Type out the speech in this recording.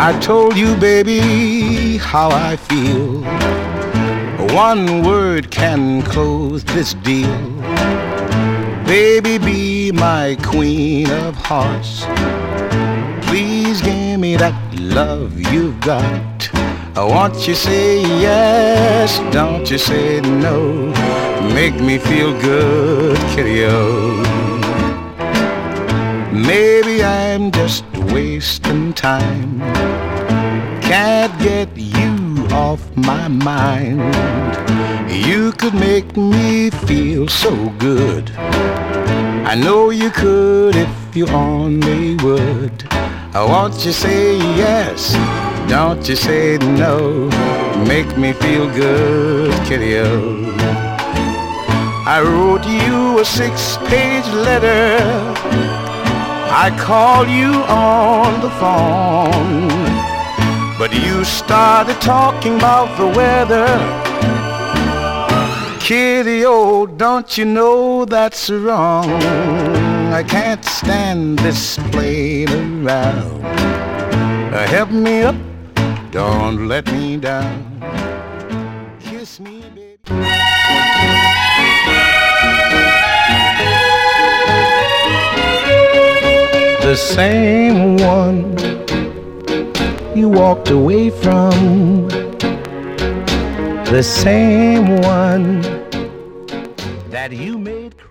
I told you, baby, how I feel. One word can close this deal. Baby, be my queen of hearts. Please give me that love you've got. Won't you say yes, don't you say no. Make me feel good, kitty-o. Maybe I'm just wasting time. Can't get you off my mind. You could make me feel so good. I know you could if you only would. Won't you say yes, don't you say no. Make me feel good, kitty-o. I wrote you a 6-page letter. I called you on the phone, but you started talking about the weather. Kitty-o, don't you know that's wrong? I can't stand this playing around. Help me up, don't let me down. Kiss me, baby. The same one you walked away from, the same one that you made cry.